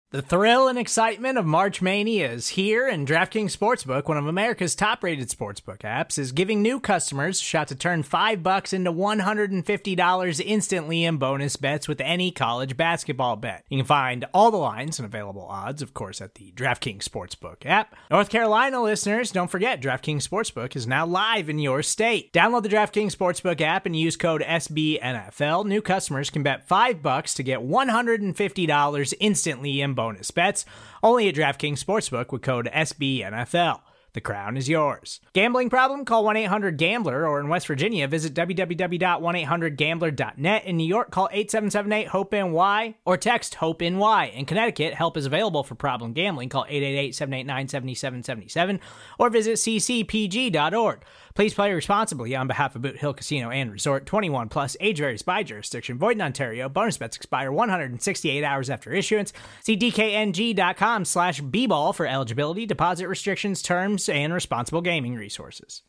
The thrill and excitement of March Mania is here, and DraftKings Sportsbook, one of America's top-rated sportsbook apps, is giving new customers a shot to turn $5 into $150 instantly in bonus bets with any college basketball bet. You can find all the lines and available odds, of course, at the DraftKings Sportsbook app. North Carolina listeners, don't forget, DraftKings Sportsbook is now live in your state. Download the DraftKings Sportsbook app and use code SBNFL. New customers can bet $5 to get $150 instantly in bonus bets, only at DraftKings Sportsbook with code SBNFL. The crown is yours. Gambling problem? Call 1-800-GAMBLER, or in West Virginia, visit www.1800gambler.net. In New York, call 877-8-HOPE-NY or text HOPE-NY. In Connecticut, help is available for problem gambling. Call 888-789-7777 or visit ccpg.org. Please play responsibly on behalf of Boot Hill Casino and Resort. 21 plus, age varies by jurisdiction. Void in Ontario. Bonus bets expire 168 hours after issuance. See dkng.com/bball for eligibility, deposit restrictions, terms, and responsible gaming resources.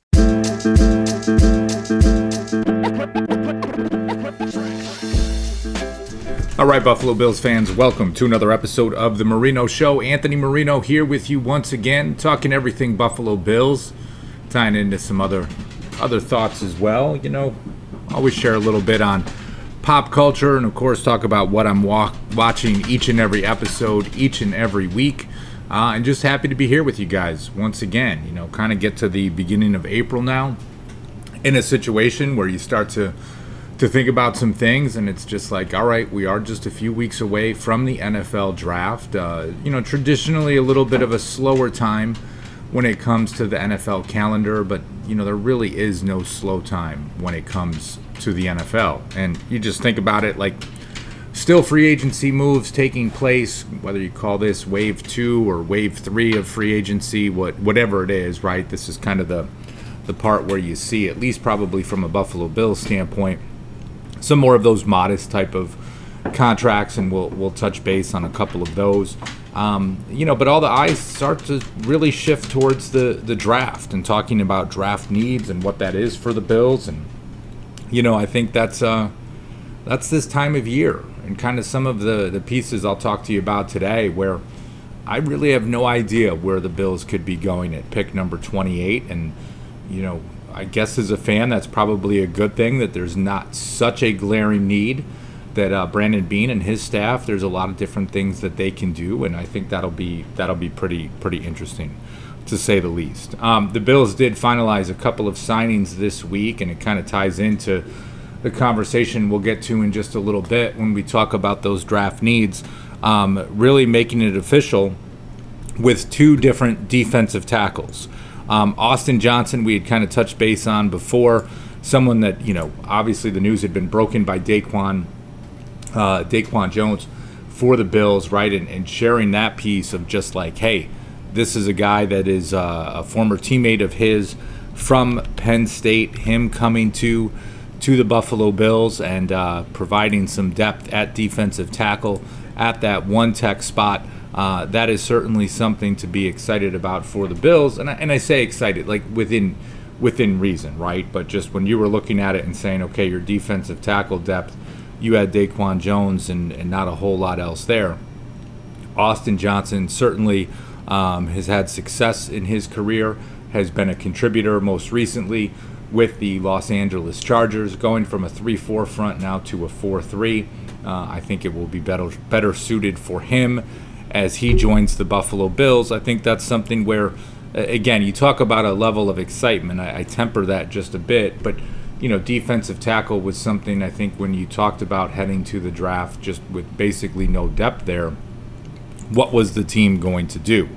All right, Buffalo Bills fans, welcome to another episode of The Marino Show. Anthony Marino here with you once again, talking everything Buffalo Bills, tying into some other thoughts as well. You know, always share a little bit on pop culture and, of course, talk about what I'm watching each and every episode, each and every week. And just happy to be here with you guys once again. You know, kind of get to the beginning of April now in a situation where you start to think about some things, and it's just like, all right, we are just a few weeks away from the NFL draft. You know, traditionally a little bit of a slower time when it comes to the NFL calendar, but, you know, there really is no slow time when it comes to the NFL. And you just think about it, like, still free agency moves taking place, whether you call this wave 2 or wave 3 of free agency, whatever it is, right? This is kind of the part where you see, at least probably from a Buffalo Bills standpoint, some more of those modest type of contracts, and we'll touch base on a couple of those. You know, but all the eyes start to really shift towards the draft and talking about draft needs and what that is for the Bills. And, you know, I think that's this time of year, and kind of some of the pieces I'll talk to you about today where I really have no idea where the Bills could be going at pick number 28. And, you know, I guess as a fan, that's probably a good thing that there's not such a glaring need, that Brandon Beane and his staff, there's a lot of different things that they can do, and I think that'll be pretty interesting, to say the least. The Bills did finalize a couple of signings this week, and it kind of ties into the conversation we'll get to in just a little bit when we talk about those draft needs, really making it official with two different defensive tackles. Austin Johnson, we had kind of touched base on before, someone that, you know, obviously the news had been broken by Daquan Jones for the Bills, right? And sharing that piece of just like, hey, this is a guy that is a former teammate of his from Penn State, him coming to the Buffalo Bills and providing some depth at defensive tackle at that one tech spot. That is certainly something to be excited about for the Bills. And I say excited, like within reason, right? But just when you were looking at it and saying, okay, your defensive tackle depth, you had Daquan Jones and not a whole lot else there. Austin Johnson certainly has had success in his career, has been a contributor most recently with the Los Angeles Chargers, going from a 3-4 front now to a 4-3. I think it will be better suited for him as he joins the Buffalo Bills. I think that's something where, again, you talk about a level of excitement. I temper that just a bit, but you know, defensive tackle was something I think when you talked about heading to the draft just with basically no depth there, what was the team going to do?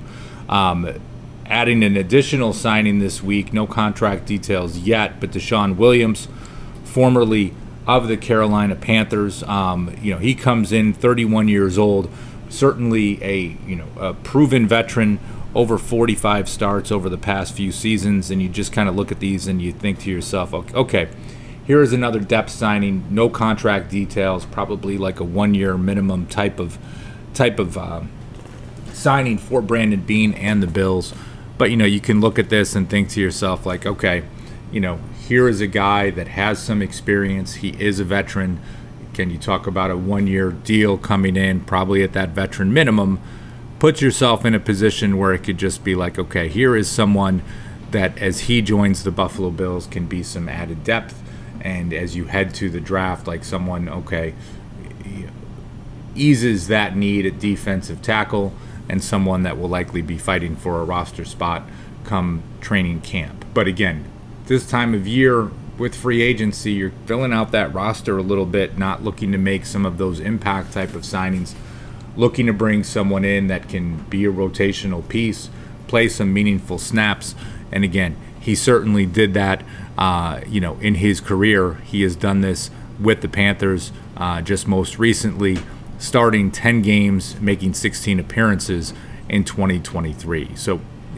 Adding an additional signing this week, no contract details yet, but Deshaun Williams, formerly of the Carolina Panthers, you know, he comes in 31 years old, certainly a proven veteran, over 45 starts over the past few seasons, and you just kind of look at these and you think to yourself, okay, here is another depth signing, no contract details, probably like a 1-year minimum type of signing for Brandon Beane and the Bills. But, you know, you can look at this and think to yourself, like, okay, you know, here is a guy that has some experience. He is a veteran, Can you talk about a 1-year deal coming in, probably at that veteran minimum? Put yourself in a position where it could just be like, okay, here is someone that as he joins the Buffalo Bills can be some added depth. And as you head to the draft, like someone, okay, eases that need at defensive tackle, and someone that will likely be fighting for a roster spot come training camp. But again, this time of year with free agency, you're filling out that roster a little bit, not looking to make some of those impact type of signings, looking to bring someone in that can be a rotational piece, play some meaningful snaps. And again, he certainly did that, in his career. He has done this with the Panthers, just most recently, starting 10 games, making 16 appearances in 2023. So,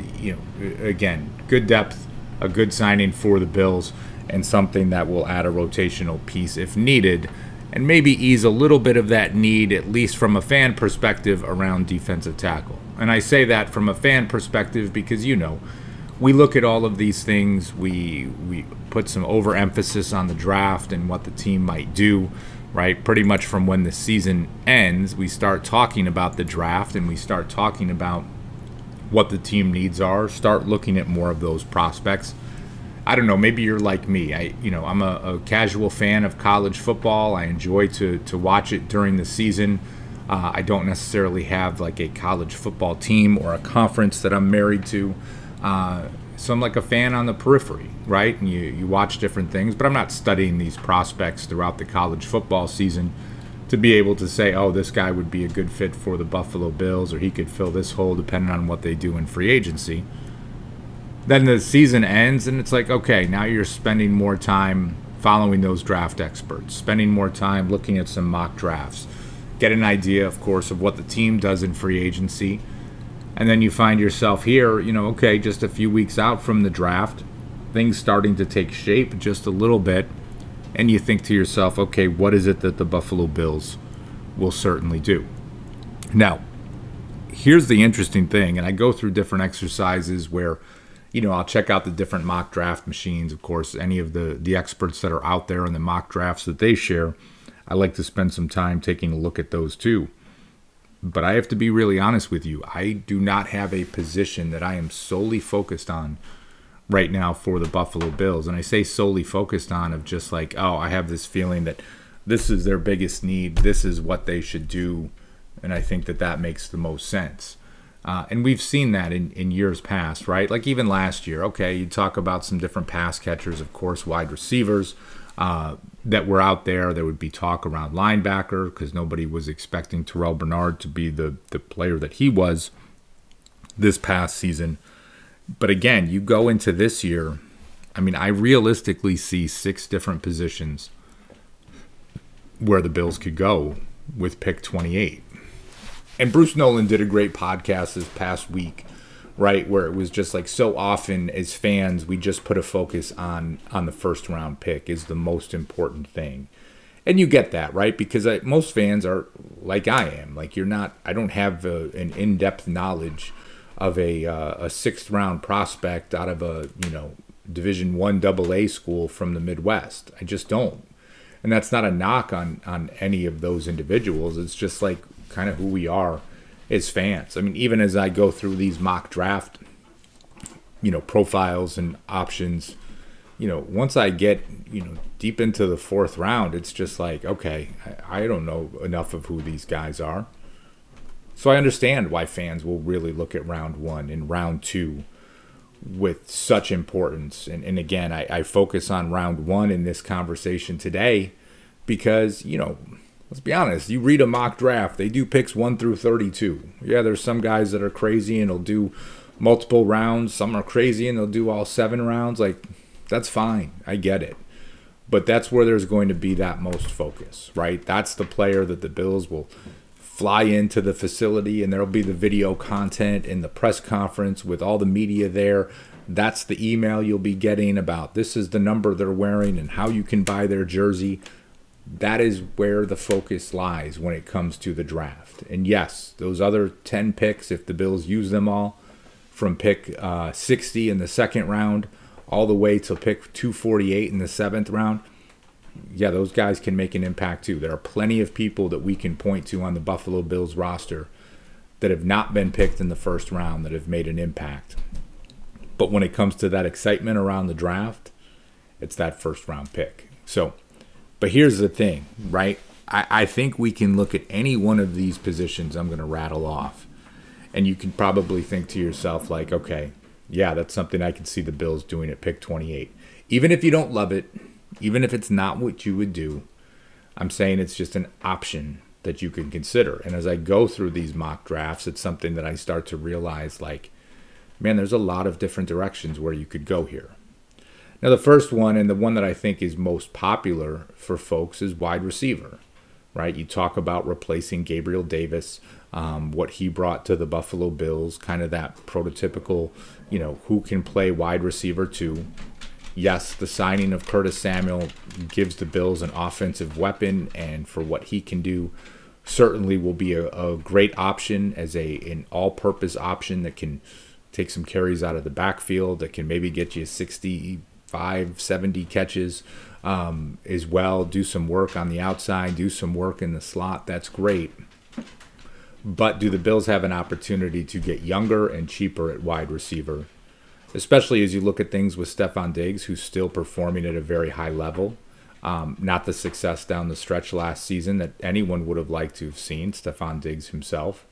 again, good depth, a good signing for the Bills, and something that will add a rotational piece if needed, and maybe ease a little bit of that need, at least from a fan perspective, around defensive tackle. And I say that from a fan perspective because, we look at all of these things, we put some overemphasis on the draft and what the team might do, right? Pretty much from when the season ends, we start talking about the draft and we start talking about what the team needs are, start looking at more of those prospects. I don't know, maybe you're like me. I'm a casual fan of college football. I enjoy to watch it during the season. I don't necessarily have like a college football team or a conference that I'm married to. So I'm like a fan on the periphery, right? And you watch different things, but I'm not studying these prospects throughout the college football season to be able to say, oh, this guy would be a good fit for the Buffalo Bills, or he could fill this hole depending on what they do in free agency. Then the season ends, and it's like, okay, now you're spending more time following those draft experts, spending more time looking at some mock drafts, get an idea, of course, of what the team does in free agency. And then you find yourself here, okay, just a few weeks out from the draft, things starting to take shape just a little bit. And you think to yourself, okay, what is it that the Buffalo Bills will certainly do? Now, here's the interesting thing, and I go through different exercises where, I'll check out the different mock draft machines, of course, any of the experts that are out there and the mock drafts that they share. I like to spend some time taking a look at those too. But I have to be really honest with you. I do not have a position that I am solely focused on right now for the Buffalo Bills. And I say solely focused on of just like, oh, I have this feeling that this is their biggest need. This is what they should do. And I think that makes the most sense. And we've seen that in years past, right? Like even last year, okay, you talk about some different pass catchers, of course, wide receivers that were out there. There would be talk around linebacker because nobody was expecting Terrell Bernard to be the player that he was this past season. But again, you go into this year, I realistically see 6 different positions where the Bills could go with pick 28. And Bruce Nolan did a great podcast this past week, right, where it was just like so often as fans, we just put a focus on the first round pick is the most important thing. And you get that, right? Because most fans are like I am. Like I don't have an in-depth knowledge of a 6th round prospect out of a, Division I AA school from the Midwest. I just don't. And that's not a knock on any of those individuals. It's just like kind of who we are as fans. Even as I go through these mock draft, profiles and options, once I get, deep into the 4th round, it's just like, okay, I don't know enough of who these guys are. So I understand why fans will really look at round 1 and round 2 with such importance. And again, I focus on round 1 in this conversation today because, let's be honest, you read a mock draft, they do picks 1 through 32. Yeah, there's some guys that are crazy and they'll do multiple rounds. Some are crazy and they'll do all 7 rounds. Like, that's fine. I get it. But that's where there's going to be that most focus, right? That's the player that the Bills will fly into the facility and there'll be the video content in the press conference with all the media there. That's the email you'll be getting about this is the number they're wearing and how you can buy their jersey. That is where the focus lies when it comes to the draft. And yes, those other 10 picks, if the Bills use them all, from pick 60 in the 2nd round all the way to pick 248 in the 7th round, yeah, those guys can make an impact too. There are plenty of people that we can point to on the Buffalo Bills roster that have not been picked in the first round that have made an impact. But when it comes to that excitement around the draft, it's that first round pick. So, but here's the thing, right? I think we can look at any one of these positions I'm going to rattle off, and you can probably think to yourself like, okay, yeah, that's something I can see the Bills doing at pick 28. Even if you don't love it, even if it's not what you would do, I'm saying it's just an option that you can consider. And as I go through these mock drafts, it's something that I start to realize like, man, there's a lot of different directions where you could go here. Now, the first one, and the one that I think is most popular for folks, is wide receiver, right? You talk about replacing Gabriel Davis, what he brought to the Buffalo Bills, kind of that prototypical, who can play wide receiver too. Yes, the signing of Curtis Samuel gives the Bills an offensive weapon, and for what he can do, certainly will be a great option as an all-purpose option that can take some carries out of the backfield, that can maybe get you 65, 70 catches as well, do some work on the outside, do some work in the slot. That's great. But do the Bills have an opportunity to get younger and cheaper at wide receiver, especially as you look at things with Stefon Diggs, who's still performing at a very high level? Not the success down the stretch last season that anyone would have liked to have seen, Stefon Diggs himself.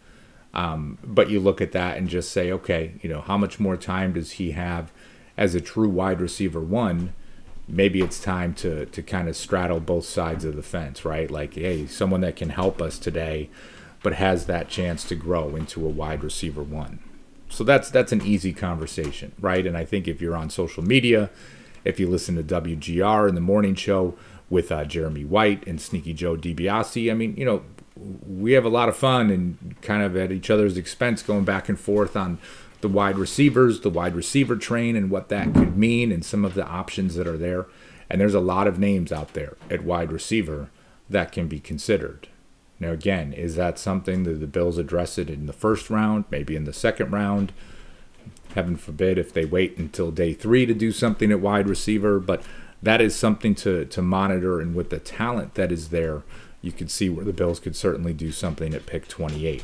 But you look at that and just say, okay, how much more time does he have as a true wide receiver one? Maybe it's time to kind of straddle both sides of the fence, right? Like, hey, someone that can help us today, but has that chance to grow into a wide receiver one. So that's an easy conversation, right? And I think if you're on social media, if you listen to WGR in the morning show with Jeremy White and Sneaky Joe DiBiase, I mean, we have a lot of fun and kind of at each other's expense going back and forth on the wide receivers, the wide receiver train, and what that could mean and some of the options that are there. And there's a lot of names out there at wide receiver that can be considered. Now, again, is that something that the Bills address it in the first round, maybe in the second round? Heaven forbid if they wait until day 3 to do something at wide receiver. But that is something to monitor, and with the talent that is there, you can see where the Bills could certainly do something at pick 28.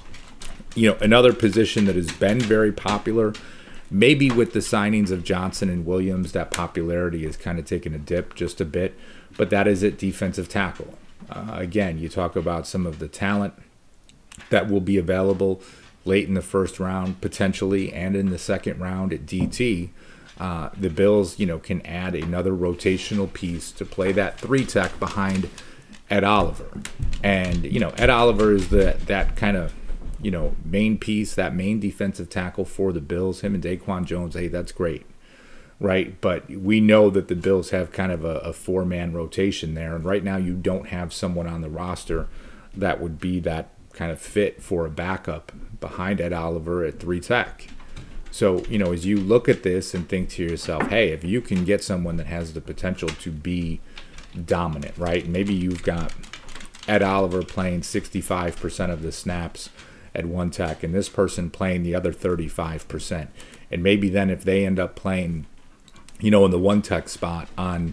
Another position that has been very popular, maybe with the signings of Johnson and Williams, that popularity has kind of taken a dip just a bit, but that is at defensive tackle. Again, you talk about some of the talent that will be available late in the first round, potentially, and in the second round at DT. The Bills, can add another rotational piece to play that 3-tech behind Ed Oliver. And, Ed Oliver is that kind of, main piece, that main defensive tackle for the Bills. Him and Daquan Jones, hey, that's great, right? But we know that the Bills have kind of a 4-man rotation there. And right now you don't have someone on the roster that would be that kind of fit for a backup behind Ed Oliver at 3-tech. So, as you look at this and think to yourself, hey, if you can get someone that has the potential to be dominant, right? Maybe you've got Ed Oliver playing 65% of the snaps at 1-tech and this person playing the other 35%. And maybe then if they end up playing, in the 1-tech spot on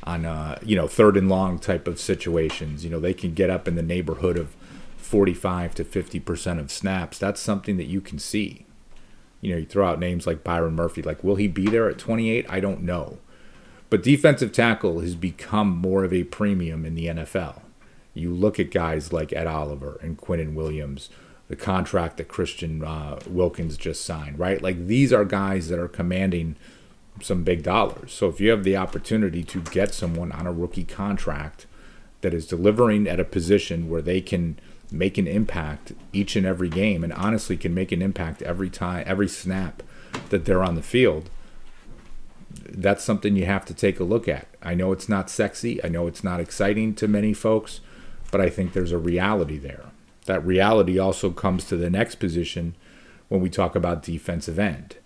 third and long type of situations, they can get up in the neighborhood of 45 to 50% of snaps. That's something that you can see. You throw out names like Byron Murphy. Like, will he be there at 28? I don't know. But defensive tackle has become more of a premium in the NFL. You look at guys like Ed Oliver and Quinnen Williams, the contract that Christian Wilkins just signed, right? Like, these are guys that are commanding some big dollars. So if you have the opportunity to get someone on a rookie contract that is delivering at a position where they can make an impact each and every game, and honestly can make an impact every time, every snap that they're on the field, that's something you have to take a look at. I know it's not sexy. I know it's not exciting to many folks, but I think there's a reality there. That reality also comes to the next position when we talk about defensive end.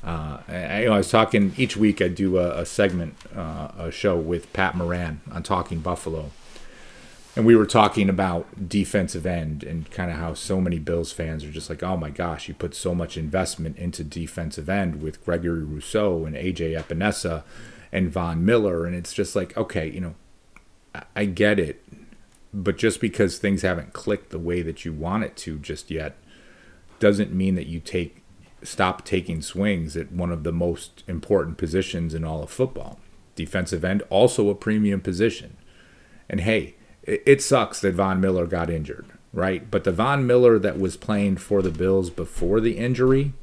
I was talking each week. I do a segment, a show with Pat Moran on Talking Buffalo, and we were talking about defensive end and kind of how so many Bills fans are just like, oh my gosh, you put so much investment into defensive end with Gregory Rousseau and AJ Epinesa and Von Miller, and it's just like, okay, I get it, but just because things haven't clicked the way that you want it to just yet doesn't mean that you stop taking swings at one of the most important positions in all of football. Defensive end, also a premium position. And hey, it sucks that Von Miller got injured, right? But the Von Miller that was playing for the Bills before the injury,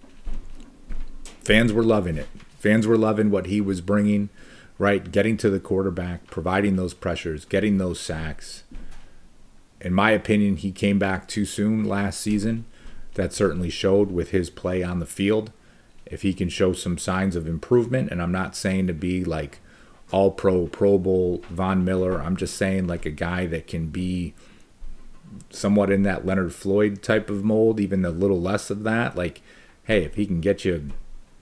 fans were loving it. Fans were loving what he was bringing, right? Getting to the quarterback, providing those pressures, getting those sacks. In my opinion, he came back too soon last season. That certainly showed with his play on the field. If he can show some signs of improvement, and I'm not saying to be like all-pro, Pro Bowl Von Miller. I'm just saying like a guy that can be somewhat in that Leonard Floyd type of mold, even a little less of that. Like, hey, if he can get you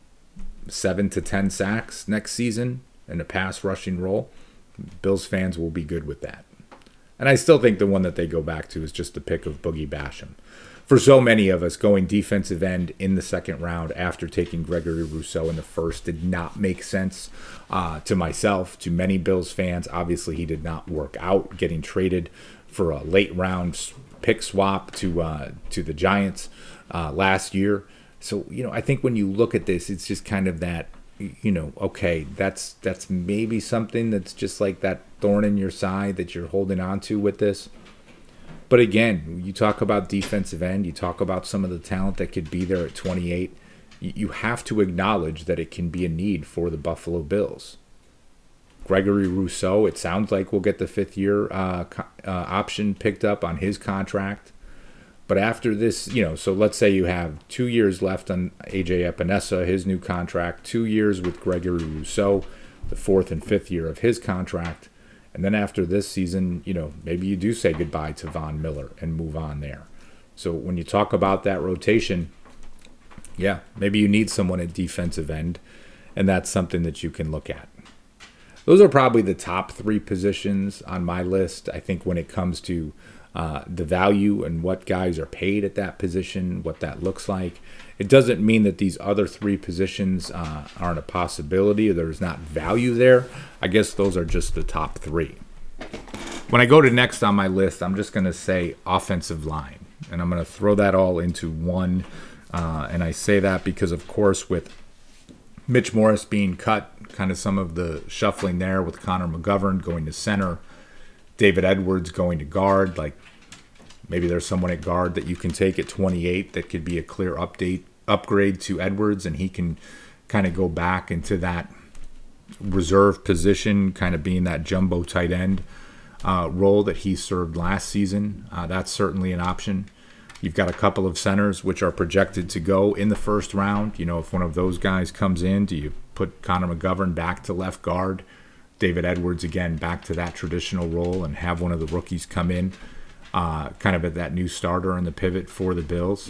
7 to 10 sacks next season in a pass rushing role, Bills fans will be good with that. And I still think the one that they go back to is just the pick of Boogie Basham. For so many of us, going defensive end in the second round after taking Gregory Rousseau in the first did not make sense to myself, to many Bills fans. Obviously, he did not work out, getting traded for a late round pick swap to the Giants last year. So, I think when you look at this, it's just kind of that, okay, that's maybe something that's just like that thorn in your side that you're holding on to with this. But again, you talk about defensive end, you talk about some of the talent that could be there at 28. You have to acknowledge that it can be a need for the Buffalo Bills. Gregory Rousseau, it sounds like we'll get the fifth-year option picked up on his contract. But after this, so let's say you have 2 years left on A.J. Epinesa, his new contract, 2 years with Gregory Rousseau, the fourth and fifth year of his contract. And then after this season, maybe you do say goodbye to Von Miller and move on there. So when you talk about that rotation, yeah, maybe you need someone at defensive end, and that's something that you can look at. Those are probably the top 3 positions on my list. I think when it comes to the value and what guys are paid at that position, what that looks like. It doesn't mean that these other 3 positions aren't a possibility or there's not value there. I guess those are just the top 3. When I go to next on my list, I'm just going to say offensive line. And I'm going to throw that all into one. And I say that because, of course, with Mitch Morse being cut, kind of some of the shuffling there with Connor McGovern going to center, David Edwards going to guard, like maybe there's someone at guard that you can take at 28 that could be a clear upgrade to Edwards, and he can kind of go back into that reserve position, kind of being that jumbo tight end role that he served last season. That's certainly an option. You've got a couple of centers which are projected to go in the first round. If one of those guys comes in, do you put Connor McGovern back to left guard? David Edwards, again, back to that traditional role and have one of the rookies come in kind of at that new starter in the pivot for the Bills.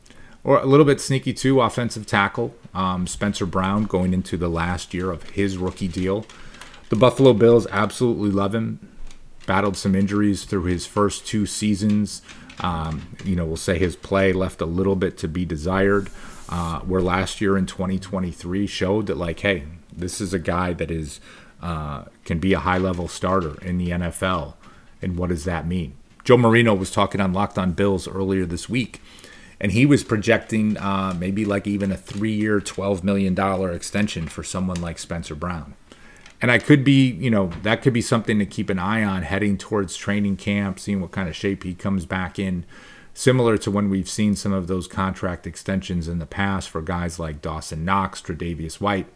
Or a little bit sneaky, too, offensive tackle. Spencer Brown going into the last year of his rookie deal. The Buffalo Bills absolutely love him. Battled some injuries through his first 2 seasons. We'll say his play left a little bit to be desired. Where last year in 2023 showed that, like, hey, this is a guy that is can be a high-level starter in the NFL. And what does that mean? Joe Marino was talking on Locked On Bills earlier this week, and he was projecting maybe like even a 3-year, $12 million extension for someone like Spencer Brown. And I could be, that could be something to keep an eye on heading towards training camp, seeing what kind of shape he comes back in. Similar to when we've seen some of those contract extensions in the past for guys like Dawson Knox, Tre'Davious White.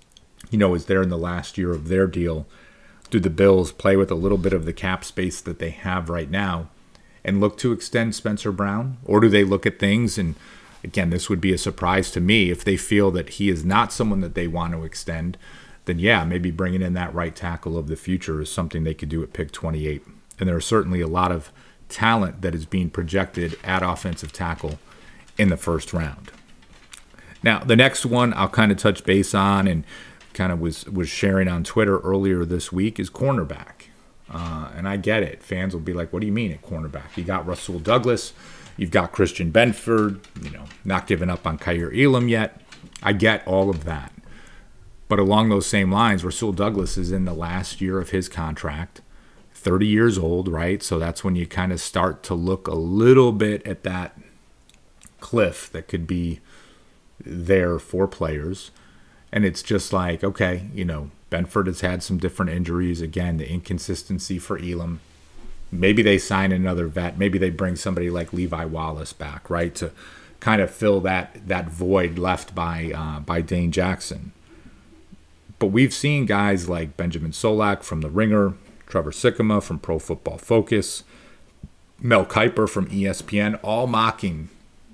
Is there in the last year of their deal. Do the Bills play with a little bit of the cap space that they have right now and look to extend Spencer Brown? Or do they look at things, and again, this would be a surprise to me, if they feel that he is not someone that they want to extend, then yeah, maybe bringing in that right tackle of the future is something they could do at pick 28. And there are certainly a lot of talent that is being projected at offensive tackle in the first round. Now, the next one I'll kind of touch base on and kind of was sharing on Twitter earlier this week is cornerback. And I get it. Fans will be like, what do you mean at cornerback? You got Rasul Douglas. You've got Christian Benford, not giving up on Kaiir Elam yet. I get all of that. But along those same lines, Rasul Douglas is in the last year of his contract, 30 years old, right? So that's when you kind of start to look a little bit at that cliff that could be there for players. And it's just like, okay, Benford has had some different injuries. Again, the inconsistency for Elam. Maybe they sign another vet. Maybe they bring somebody like Levi Wallace back, right, to kind of fill that void left by Dane Jackson. But we've seen guys like Benjamin Solak from The Ringer, Trevor Sikkema from Pro Football Focus, Mel Kiper from ESPN, all mocking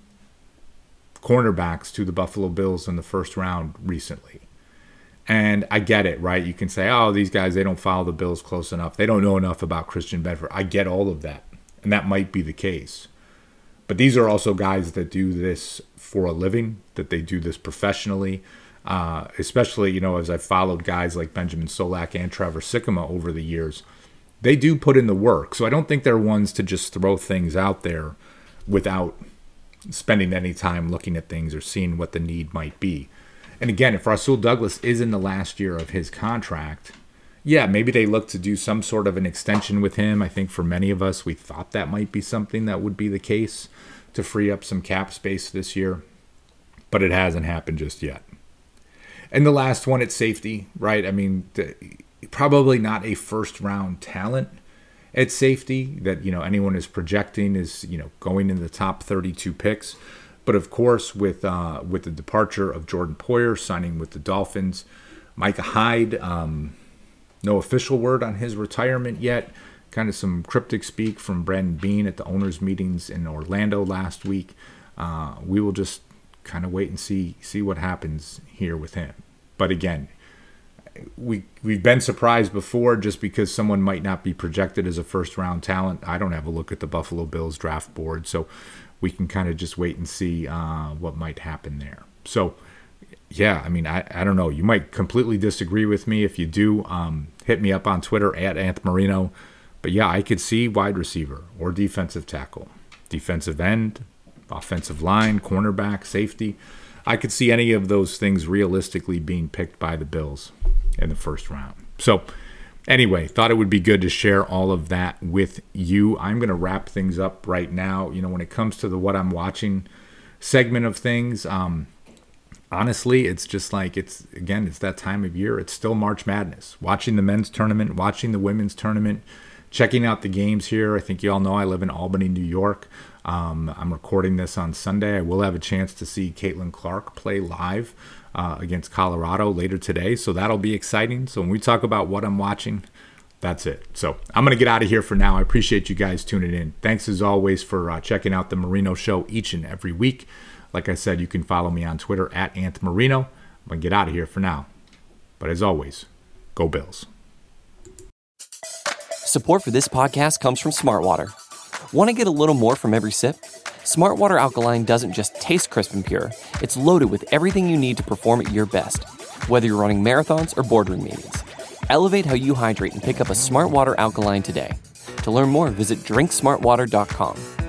cornerbacks to the Buffalo Bills in the first round recently. And I get it, right? You can say, oh, these guys, they don't follow the Bills close enough. They don't know enough about Christian Benford. I get all of that, and that might be the case. But these are also guys that do this for a living, that they do this professionally, especially, as I've followed guys like Benjamin Solak and Trevor Sikkema over the years. They do put in the work. So I don't think they're ones to just throw things out there without spending any time looking at things or seeing what the need might be. And again, if Rasul Douglas is in the last year of his contract, yeah, maybe they look to do some sort of an extension with him. I think for many of us, we thought that might be something that would be the case to free up some cap space this year, but it hasn't happened just yet. And the last one at safety, right? I mean, probably not a first-round talent at safety that, anyone is projecting is, going in the top 32 picks. But of course, with the departure of Jordan Poyer, signing with the Dolphins, Micah Hyde, no official word on his retirement yet. Kind of some cryptic speak from Brandon Beane at the owners' meetings in Orlando last week. We will just kind of wait and see what happens here with him. But again, we've been surprised before just because someone might not be projected as a first-round talent. I don't have a look at the Buffalo Bills draft board, so we can kind of just wait and see what might happen there. So, yeah, I mean, I don't know. You might completely disagree with me. If you do, hit me up on Twitter at Anth Marino. But, yeah, I could see wide receiver or defensive tackle, defensive end, offensive line, cornerback, safety. I could see any of those things realistically being picked by the Bills in the first round. So, anyway, thought it would be good to share all of that with you. I'm going to wrap things up right now. When it comes to the what I'm watching segment of things, honestly, it's just like it's that time of year. It's still March Madness. Watching the men's tournament, watching the women's tournament, checking out the games here. I think you all know I live in Albany, New York. I'm recording this on Sunday. I will have a chance to see Caitlin Clark play live against Colorado later today, so that'll be exciting. So when we talk about what I'm watching, that's it. So I'm going to get out of here for now. I appreciate you guys tuning in. Thanks as always for checking out the Marino Show each and every week. Like I said, you can follow me on Twitter at Anth Marino. I'm going to get out of here for now. But as always, go Bills. Support for this podcast comes from Smartwater. Want to get a little more from every sip? Smartwater Alkaline doesn't just taste crisp and pure. It's loaded with everything you need to perform at your best, whether you're running marathons or boardroom meetings. Elevate how you hydrate and pick up a Smartwater Alkaline today. To learn more, visit drinksmartwater.com.